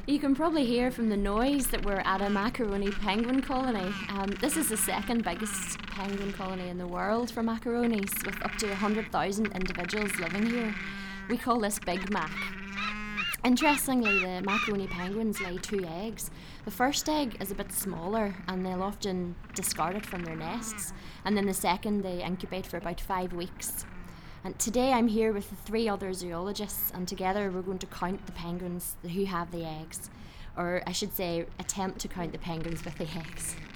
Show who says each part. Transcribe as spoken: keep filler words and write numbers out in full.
Speaker 1: You can probably hear from the noise that we're at a macaroni penguin colony. Um, this is the second biggest penguin colony in the world for macaronis, with up to one hundred thousand individuals living here. We call this Big Mac. Interestingly, the macaroni penguins lay two eggs. The first egg is a bit smaller and they'll often discard it from their nests, and then the second they incubate for about five weeks. And today I'm here with the three other zoologists, and together we're going to count the penguins who have the eggs. Or I should say, attempt to count the penguins with the eggs.